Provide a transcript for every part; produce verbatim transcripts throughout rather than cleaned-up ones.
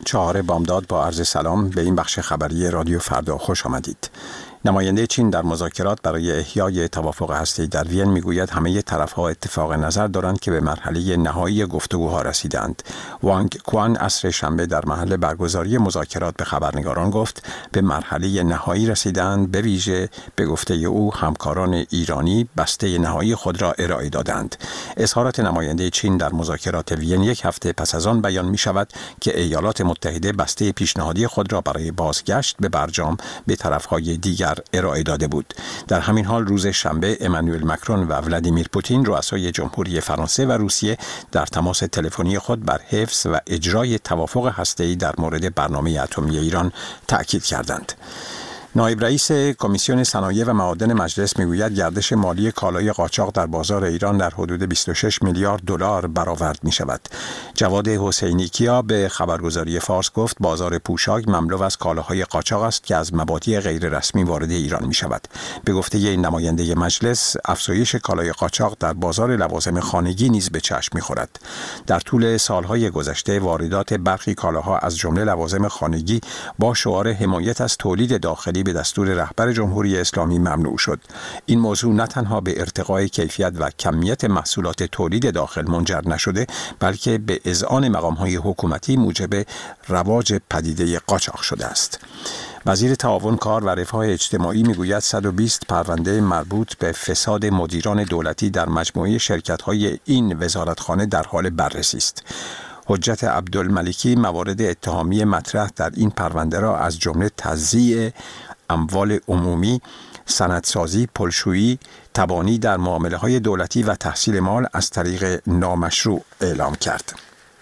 چهار بامداد با عرض سلام به این بخش خبری رادیو فردا خوش آمدید. نماینده چین در مذاکرات برای احیای توافق هسته‌ای در وین میگوید همه طرف‌ها اتفاق نظر دارند که به مرحله نهایی گفتگوها رسیدند. وانگ کوان عصر شنبه در محل برگزاری مذاکرات به خبرنگاران گفت به مرحله نهایی رسیدند، به ویژه به گفته او همکاران ایرانی بسته نهایی خود را ارائه دادند. اظهارات نماینده چین در مذاکرات وین یک هفته پس از آن بیان می شود که ایالات متحده بسته پیشنهادی خود را برای بازگشت به برجام به طرف‌های دیگر ارائه داده بود. در همین حال روز شنبه امانوئل مکرون و ولادیمیر پوتین رؤسای جمهوری فرانسه و روسیه در تماس تلفنی خود بر حفظ و اجرای توافق هسته‌ای در مورد برنامه اتمی ایران تأکید کردند. نایب رئیس کمیسیون صنایع و معادن مجلس میگوید گردش مالی کالای قاچاق در بازار ایران در حدود بیست و شش میلیارد دلار برآورد می شود. جواد حسینی کیا به خبرگزاری فارس گفت بازار پوشاک مملو از کالاهای قاچاق است که از مبادی غیر رسمی وارد ایران می شود. به گفته این نماینده مجلس افزایش کالای قاچاق در بازار لوازم خانگی نیز به چشم می خورد. در طول سالهای گذشته واردات برخی کالاها از جمله لوازم خانگی با شعار حمایت از تولید داخلی به دستور رهبر جمهوری اسلامی ممنوع شد. این موضوع نه تنها به ارتقای کیفیت و کمیت محصولات تولید داخل منجر نشده، بلکه به اذعان مقام‌های حکومتی موجب رواج پدیده قاچاق شده است. وزیر تعاون کار و رفاه اجتماعی میگوید صد و بیست پرونده مربوط به فساد مدیران دولتی در مجموعه شرکت‌های این وزارتخانه در حال بررسی است. حجت عبدالملکی موارد اتهامی مطرح در این پرونده را از جمله تضییع اموال عمومی، سندسازی، پلشویی، تبانی در معامله‌های دولتی و تحصیل مال از طریق نامشروع اعلام کرد.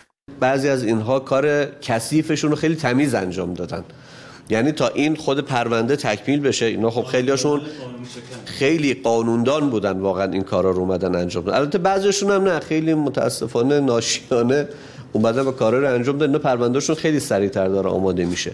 بعضی از اینها کار کثیفشون رو خیلی تمیز انجام دادن، یعنی تا این خود پرونده تکمیل بشه اینا خب خیلی هاشون خیلی قانوندان بودن، واقعا این کارا رو اومدن انجام دادن. البته بعضیشون هم نه، خیلی متاسفانه ناشیانه اومدن و کارا رو انجام دادن. پروندهشون خیلی سریعتر داره آماده میشه.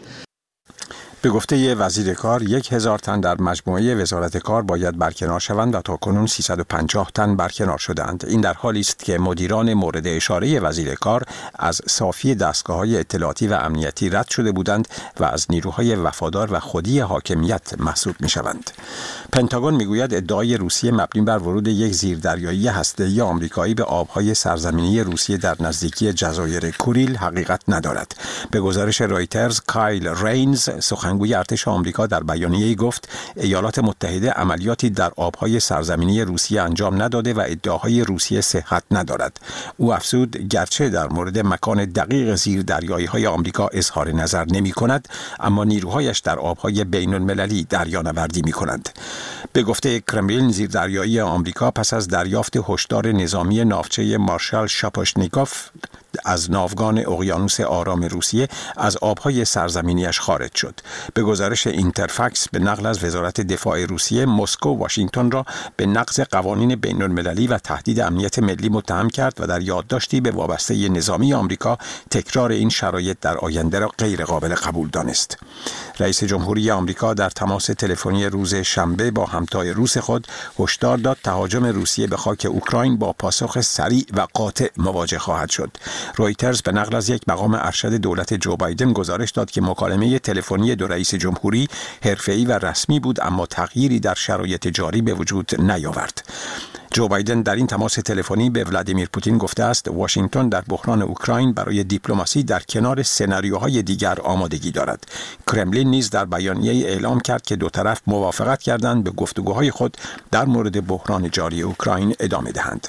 به گفته وزیر کار یک هزار تن در مجموعه وزارت کار باید برکنار شوند و تاکنون سیصد و پنجاه تن برکنار شدند. این در حالی است که مدیران مورد اشاره وزیر کار از صافی دستگاه‌های اطلاعاتی و امنیتی رد شده بودند و از نیروهای وفادار و خودی حاکمیت محسوب می‌شوند. پنتاگون میگوید ادعای روسیه مبنی بر ورود یک زیردریایی هسته‌ای آمریکایی به آب‌های سرزمینی روسیه در نزدیکی جزایر کوریل حقیقت ندارد. به گزارش رایترز، کایل رینز سخنگوی ارتش آمریکا در بیانیه‌ای گفت ایالات متحده عملیاتی در آب‌های سرزمینی روسیه انجام نداده و ادعاهای روسیه صحت ندارد. او افزود گرچه در مورد مکان دقیق زیردریایی‌های آمریکا اظهار نظر نمی‌کند، اما نیروهایش در آب‌های بین‌المللی دریانوردی می‌کنند. به گفته کرملین، زیردریایی آمریکا پس از دریافت هشدار نظامی ناوچه مارشال شاپاشنیکوف از ناوگان اقیانوس آرام روسیه از آبهای سرزمینیش خارج شد. به گزارش اینترفکس به نقل از وزارت دفاع روسیه، مسکو واشنگتن را به نقض قوانین بین‌المللی و تهدید امنیت ملی متهم کرد و در یادداشتی به وابسته نظامی آمریکا تکرار این شرایط در آینده را غیر قابل قبول دانست. رئیس جمهوری آمریکا در تماس تلفنی روز شنبه با همتای روس خود هشدار داد تهاجم روسیه به خاک اوکراین با پاسخ سریع و قاطع مواجه خواهد شد. رویترز به نقل از یک مقام ارشد دولت جو بایدن گزارش داد که مکالمه تلفنی دو رئیس جمهوری حرفه‌ای و رسمی بود، اما تغییری در شرایط جاری به وجود نیاورد. جو بایدن در این تماس تلفنی به ولادیمیر پوتین گفته است واشنگتن در بحران اوکراین برای دیپلماسی در کنار سناریوهای دیگر آمادگی دارد. کرملین نیز در بیانیه‌ای اعلام کرد که دو طرف موافقت کردند به گفتگوهای خود در مورد بحران جاری اوکراین ادامه دهند.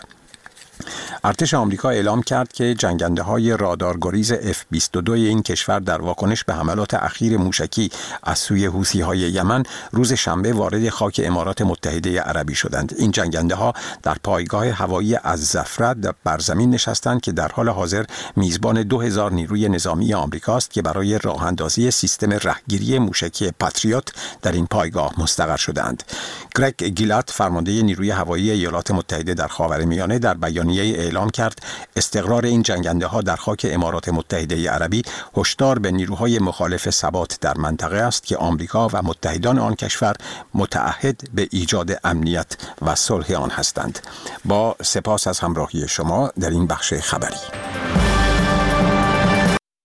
ارتش آمریکا اعلام کرد که جنگنده‌های رادارگریز اف بیست و دو این کشور در واکنش به حملات اخیر موشکی از سوی حوثی‌های یمن روز شنبه وارد خاک امارات متحده عربی شدند. این جنگنده‌ها در پایگاه هوایی الزفرد بر زمین نشستند که در حال حاضر میزبان دو هزار نیروی نظامی آمریکاست که برای راه‌اندازی سیستم رهگیری موشکی پاتریوت در این پایگاه مستقر شدند. گرگ گیلات فرمانده نیروی هوایی ایالات متحده در خاورمیانه در بیانیه اعلام کرد استقرار این جنگنده ها در خاک امارات متحده عربی هشدار به نیروهای مخالف ثبات در منطقه است که آمریکا و متحدان آن کشور متعهد به ایجاد امنیت و صلح آن هستند. با سپاس از همراهی شما در این بخش خبری.